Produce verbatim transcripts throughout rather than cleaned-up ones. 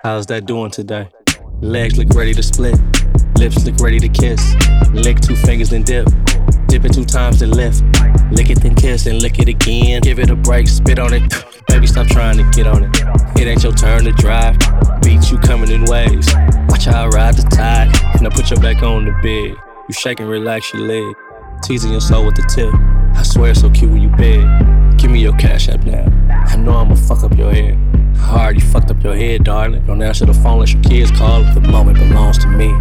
How's that doing today? Legs look ready to split, lips look ready to kiss. Lick two fingers then dip, dip it two times then lift. Lick it then kiss and lick it again. Give it a break, spit on it. Baby, stop trying to get on it. It ain't your turn to drive. Beat you coming in waves. Watch how I ride the tide. Now put your back on the bed. You shake and relax your leg. Teasing your soul with the tip. I swear it's so cute when you beg. Give me your cash app now. I know I'ma fuck up your head. How hard you fucked up your head, darling. Don't answer the phone unless your kids call. The moment belongs to me.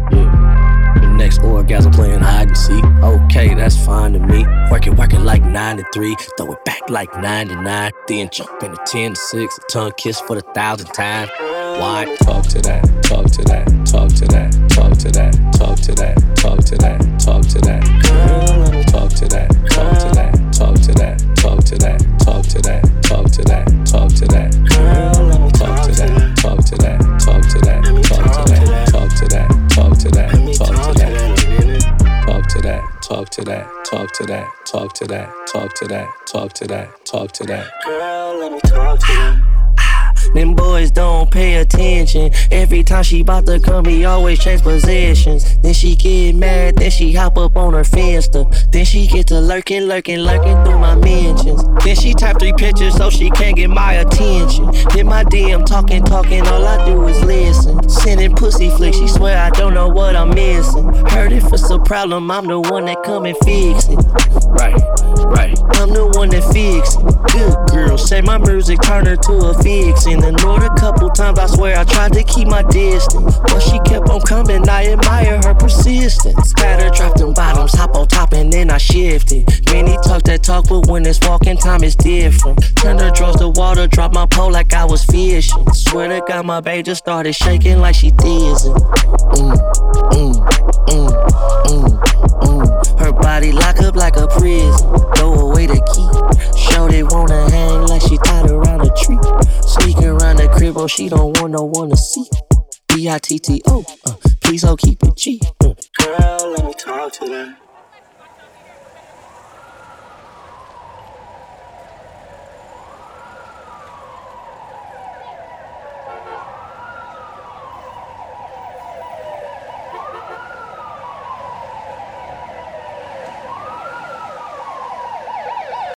Yeah. The next orgasm playing hide and seek. Okay, that's fine to me. Work it, work it like nine to three. Throw it back like ninety-nine. Then jump into ten to six. A tongue kiss for the thousandth time. Why? Talk to that, talk to that, talk to that, talk to that, talk to that, talk to that, talk to that. Talk to that, talk to that, talk to that, talk to that, talk to that, talk to that, talk to that. Talk to that, talk to that, talk to that, talk to that, talk to that, talk to that, talk to that. Talk to that, talk to that, talk to that, talk to that, talk to that, talk to that, talk to that. Girl, let me talk to that. Them boys don't pay attention. Every time she bout to come, he always change positions. Then she get mad, then she hop up on her Finsta. Then she get to lurking, lurking, lurking through my mentions. Then she type three pictures so she can't get my attention. Then my D M talking, talking, all I do is listen. Sending pussy flicks, she swear I don't know what I'm missing. Heard if it's a problem, I'm the one that come and fix it. Right, right, I'm the one that fix it. Good girl, say my music turn her to a vixen. Ignored a couple times, I swear I tried to keep my distance. But she kept on coming, I admire her persistence. Had her drop them bottoms, hop on top and then I shifted. Many talk that talk, but when it's walking time it's different. Turned her drawers to water, dropped my pole like I was fishing. Swear to God my babe just started shaking like she dizzy. Mm, mm, mm, mm, mm. Her body lock up like a prison. Throw away the key. Shorty wanna hang like she tied around a tree. Sneaking around the crib, oh, she don't want no one to see. B I T T O, uh, please, oh, keep it G. Uh. Girl, let me talk to that.